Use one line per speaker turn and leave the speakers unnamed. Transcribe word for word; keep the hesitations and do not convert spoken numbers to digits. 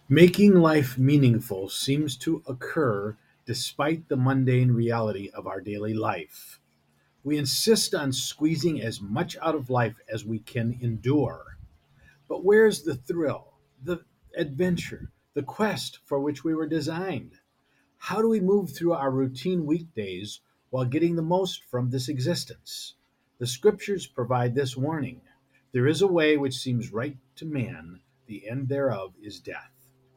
Making life meaningful seems to occur despite the mundane reality of our daily life. We insist on squeezing as much out of life as we can endure. But where's the thrill, the adventure, the quest for which we were designed? How do we move through our routine weekdays while getting the most from this existence? The scriptures provide this warning. There is a way which seems right to man, the end thereof is death.